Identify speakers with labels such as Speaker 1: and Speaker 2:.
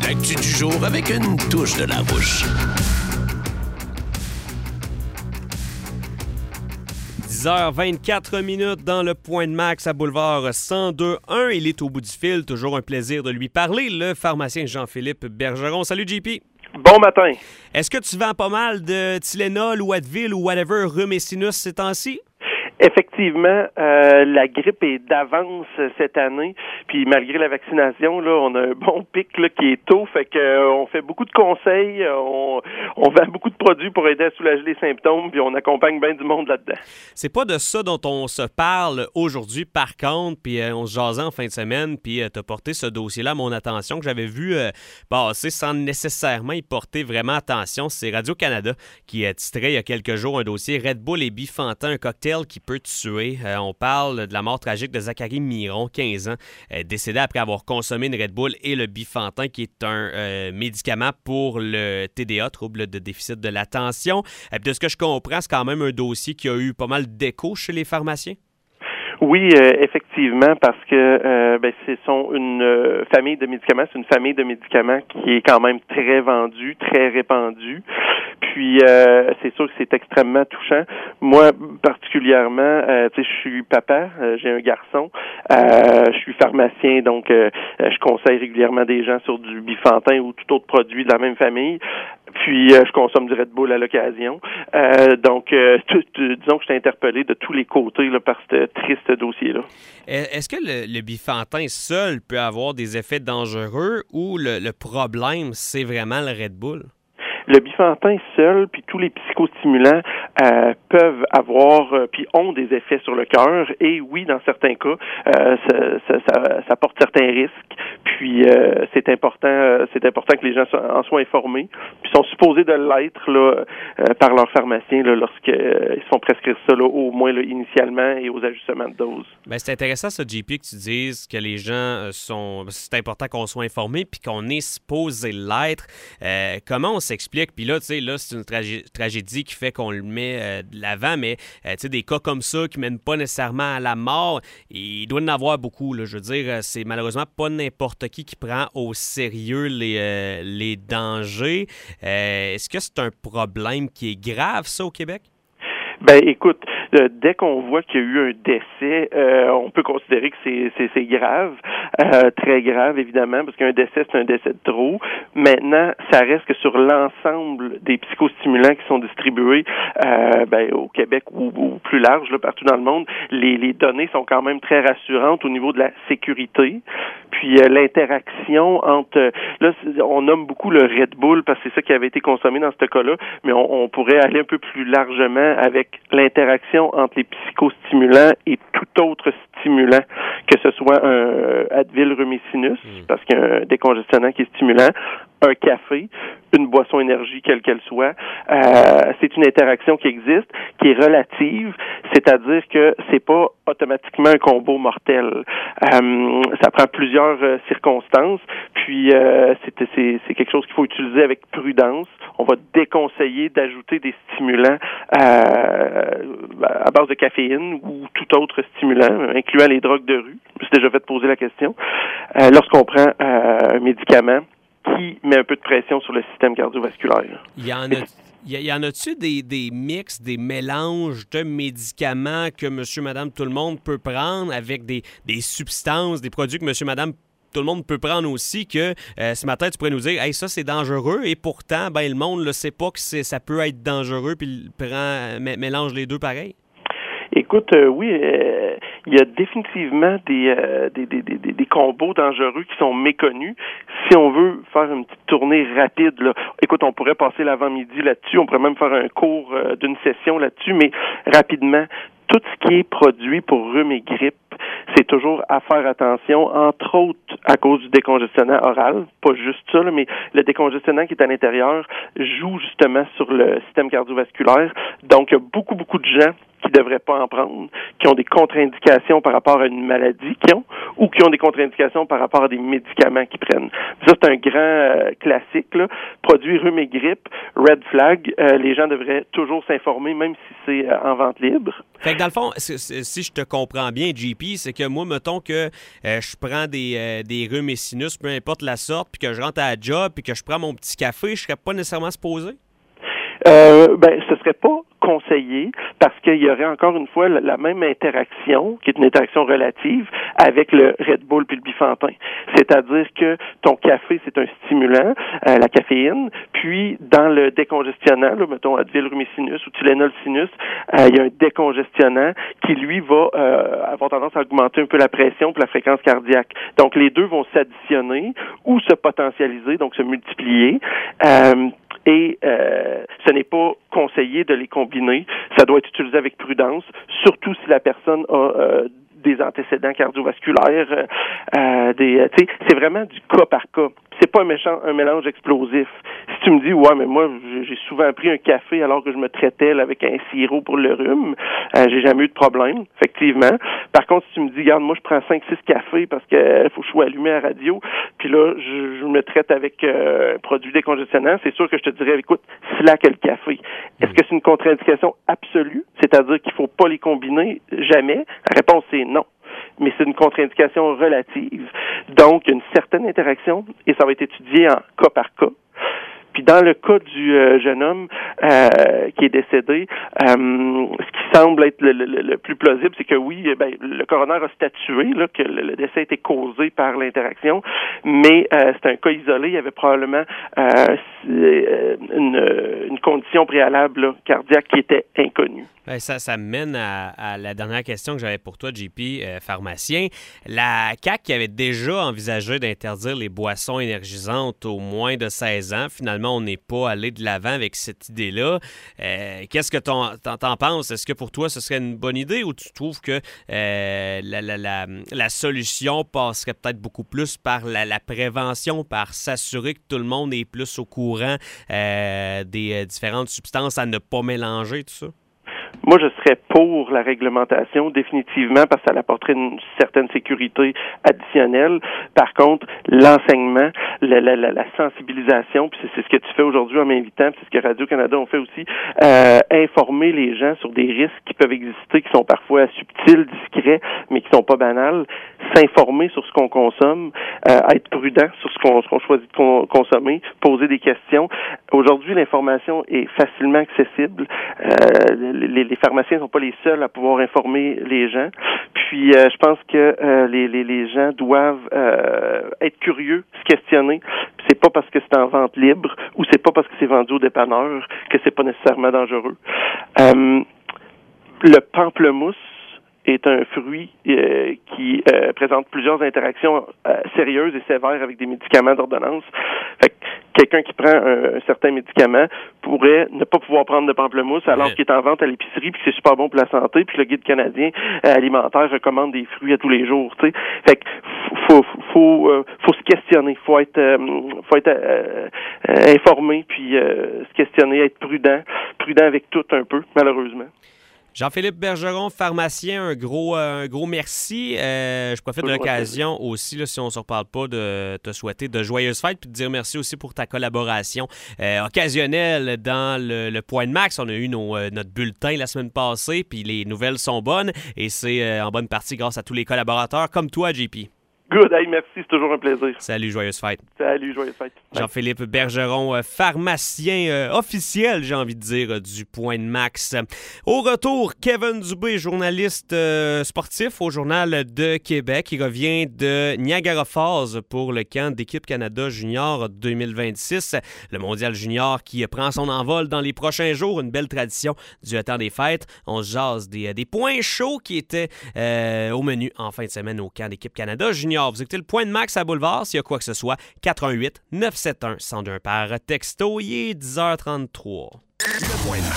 Speaker 1: L'actu du jour avec une touche de Larouche.
Speaker 2: 10h24 dans le Point de Max à Boulevard 102.1. Il est au bout du fil. Toujours un plaisir de lui parler, le pharmacien Jean-Philippe Bergeron. Salut, JP.
Speaker 3: Bon matin.
Speaker 2: Est-ce que tu vends pas mal de Tylenol ou Advil ou whatever, rhume et sinus ces temps-ci?
Speaker 3: Effectivement, la grippe est d'avance cette année. Puis malgré la vaccination, là, on a un bon pic là, qui est tôt. Fait que on fait beaucoup de conseils, on vend beaucoup de produits pour aider à soulager les symptômes, puis on accompagne bien du monde là-dedans.
Speaker 2: C'est pas de ça dont on se parle aujourd'hui, par contre, puis on se jasait en fin de semaine, puis t'as porté ce dossier-là à mon attention que j'avais vu passer sans nécessairement y porter vraiment attention. C'est Radio-Canada qui titrait il y a quelques jours un dossier Red Bull et Bifantin, un cocktail qui peut tuer. On parle de la mort tragique de Zachary Miron, 15 ans, décédé après avoir consommé une Red Bull et le Bifantin, qui est un médicament pour le TDA, trouble de déficit de l'attention. Et puis de ce que je comprends, c'est quand même un dossier qui a eu pas mal d'écho chez les pharmaciens.
Speaker 3: Oui, effectivement, parce que ce sont une famille de médicaments, c'est une famille de médicaments qui est quand même très vendue, très répandue. Puis c'est sûr que c'est extrêmement touchant. Moi, particulièrement, je suis papa, j'ai un garçon, je suis pharmacien, donc je conseille régulièrement des gens sur du Bifantin ou tout autre produit de la même famille. Puis je consomme du Red Bull à l'occasion. Donc, disons que je t'ai interpellé de tous les côtés là, par ce triste dossier-là.
Speaker 2: Est-ce que le Bifantin seul peut avoir des effets dangereux ou le problème, c'est vraiment le Red Bull?
Speaker 3: Le Bifantin seul, puis tous les psychostimulants peuvent avoir, puis ont des effets sur le cœur. Et oui, dans certains cas, ça porte certains risques. Puis c'est important que les gens en soient informés. Puis sont supposés de l'être là par leur pharmacien là, lorsqu'ils se font prescrire ça là, au moins là, initialement et aux ajustements de dose.
Speaker 2: Bien, c'est intéressant ça, JP, que tu dises que les gens c'est important qu'on soit informés puis qu'on est supposé l'être. Comment on s'explique? Puis là, tu sais, là, c'est une tragédie qui fait qu'on le met de l'avant, mais tu sais, des cas comme ça qui mènent pas nécessairement à la mort, il doit y en avoir beaucoup. Là. Je veux dire, c'est malheureusement pas n'importe qui prend au sérieux les dangers. Est-ce que c'est un problème qui est grave, ça, au Québec?
Speaker 3: Ben, écoute, dès qu'on voit qu'il y a eu un décès, on peut considérer que c'est grave, très grave évidemment, parce qu'un décès, c'est un décès de trop. Maintenant, ça reste que sur l'ensemble des psychostimulants qui sont distribués au Québec ou plus large, là, partout dans le monde, les données sont quand même très rassurantes au niveau de la sécurité. Puis l'interaction entre... Là, on nomme beaucoup le Red Bull parce que c'est ça qui avait été consommé dans ce cas-là, mais on pourrait aller un peu plus largement avec l'interaction entre les psychostimulants et tout autre stimulant, que ce soit un Advil, rhume et sinus, parce qu'il y a un décongestionnant qui est stimulant, un café, une boisson énergie, quelle qu'elle soit. C'est une interaction qui existe, qui est relative, c'est-à-dire que c'est pas automatiquement un combo mortel. Ça prend plusieurs circonstances, puis c'est quelque chose qu'il faut utiliser avec prudence. On va déconseiller d'ajouter des stimulants à base de caféine ou tout autre stimulant, incluant les drogues de rue. Je me suis déjà fait poser la question. Lorsqu'on prend un médicament qui met un peu de pression sur le système cardiovasculaire.
Speaker 2: Il y en a-tu des mix, des mélanges de médicaments que monsieur, madame, tout le monde peut prendre avec des substances, des produits que monsieur, madame, tout le monde peut prendre aussi, que ce matin, tu pourrais nous dire « Hey, ça, c'est dangereux » et pourtant, le monde ne sait pas que ça peut être dangereux puis mélange les deux pareil?
Speaker 3: Écoute, oui, il y a définitivement des combos dangereux qui sont méconnus. Si on veut faire une petite tournée rapide, là, écoute, on pourrait passer l'avant-midi là-dessus, on pourrait même faire un cours d'une session là-dessus, mais rapidement, tout ce qui est produit pour rhume et grippe, c'est toujours à faire attention, entre autres à cause du décongestionnant oral, pas juste ça, là, mais le décongestionnant qui est à l'intérieur joue justement sur le système cardiovasculaire. Donc, il y a beaucoup de gens qui ne devraient pas en prendre, qui ont des contre-indications par rapport à une maladie qu'ils ont, ou qui ont des contre-indications par rapport à des médicaments qu'ils prennent. Ça, c'est un grand classique, là. Produit rhume et grippe, red flag, les gens devraient toujours s'informer, même si c'est en vente libre.
Speaker 2: Fait dans le fond, si je te comprends bien, JP, c'est que moi, mettons que je prends des rhumes et sinus, peu importe la sorte, puis que je rentre à la job, puis que je prends mon petit café, je serais pas nécessairement supposé?
Speaker 3: Ce serait pas conseillé parce qu'il y aurait encore une fois la même interaction, qui est une interaction relative, avec le Red Bull puis le bifantin. C'est-à-dire que ton café, c'est un stimulant, la caféine, puis dans le décongestionnant, là, mettons Advil Rumisinus ou Tylenol Sinus, il y a un décongestionnant qui, lui, va avoir tendance à augmenter un peu la pression puis la fréquence cardiaque. Donc, les deux vont s'additionner ou se potentialiser, donc se multiplier. Et ce n'est pas conseillé de les combiner. Ça doit être utilisé avec prudence, surtout si la personne a des antécédents cardiovasculaires. C'est vraiment du cas par cas. C'est pas un mélange explosif. Si tu me dis, ouais, mais moi, j'ai souvent pris un café alors que je me traitais là, avec un sirop pour le rhume, j'ai jamais eu de problème, effectivement. Par contre, si tu me dis, regarde, moi, je prends 5-6 cafés parce que faut que je sois allumé à la radio, puis là, je me traite avec un produit décongestionnant, c'est sûr que je te dirais, écoute, slack le café. Est-ce que c'est une contre-indication absolue? C'est-à-dire qu'il faut pas les combiner jamais? La réponse est non. Mais c'est une contre-indication relative. Donc, il y a une certaine interaction et ça va être étudié en cas par cas. Puis dans le cas du jeune homme qui est décédé, ce qui semble être le plus plausible, c'est que oui, le coroner a statué là, que le décès a été causé par l'interaction, mais c'est un cas isolé. Il y avait probablement une condition préalable là, cardiaque qui était inconnue.
Speaker 2: Ça me mène à la dernière question que j'avais pour toi, JP, pharmacien. La CAQ qui avait déjà envisagé d'interdire les boissons énergisantes aux moins de 16 ans, finalement, on n'est pas allé de l'avant avec cette idée-là. Qu'est-ce que t'en penses? Est-ce que pour toi, ce serait une bonne idée ou tu trouves que la solution passerait peut-être beaucoup plus par la prévention, par s'assurer que tout le monde est plus au courant des différentes substances à ne pas mélanger, tout ça?
Speaker 3: Moi, je serais pour la réglementation, définitivement, parce que ça apporterait une certaine sécurité additionnelle. Par contre, l'enseignement, la sensibilisation, puis c'est ce que tu fais aujourd'hui en m'invitant, puis c'est ce que Radio-Canada ont fait aussi, informer les gens sur des risques qui peuvent exister, qui sont parfois subtils, discrets, mais qui sont pas banals, s'informer sur ce qu'on consomme, être prudent sur ce qu'on choisit de consommer, poser des questions. Aujourd'hui, l'information est facilement accessible. Les pharmaciens ne sont pas les seuls à pouvoir informer les gens. Puis, je pense que les gens doivent être curieux, se questionner. Puis c'est pas parce que c'est en vente libre ou c'est pas parce que c'est vendu au dépanneur que c'est pas nécessairement dangereux. Le pamplemousse est un fruit qui présente plusieurs interactions sérieuses et sévères avec des médicaments d'ordonnance. Fait que quelqu'un qui prend un certain médicament pourrait ne pas pouvoir prendre de pamplemousse alors qu'il est en vente à l'épicerie puis que c'est super bon pour la santé puis le guide canadien alimentaire recommande des fruits à tous les jours, tu sais. Fait que faut se questionner, faut être informé puis se questionner, être prudent avec tout un peu, malheureusement.
Speaker 2: Jean-Philippe Bergeron, pharmacien, un gros merci. Je profite de l'occasion aussi, là, si on ne se reparle pas, de te souhaiter de joyeuses fêtes puis de dire merci aussi pour ta collaboration occasionnelle dans le Point de Max. On a eu notre bulletin la semaine passée puis les nouvelles sont bonnes et c'est en bonne partie grâce à tous les collaborateurs comme toi, JP.
Speaker 3: Good, hey, merci, c'est toujours un plaisir.
Speaker 2: Salut, joyeuse fête.
Speaker 3: Salut, joyeuse fête.
Speaker 2: Jean-Philippe Bergeron, pharmacien officiel, j'ai envie de dire, du Point de Max. Au retour, Kevin Dubé, journaliste sportif au Journal de Québec. Il revient de Niagara Falls pour le camp d'Équipe Canada Junior 2026. Le mondial junior qui prend son envol dans les prochains jours. Une belle tradition du temps des fêtes. On se jase des points chauds qui étaient au menu en fin de semaine au camp d'Équipe Canada Junior. Vous écoutez le Point de Max à Boulevard. S'il y a quoi que ce soit, 418-971-1021 par texto. Il est 10h33.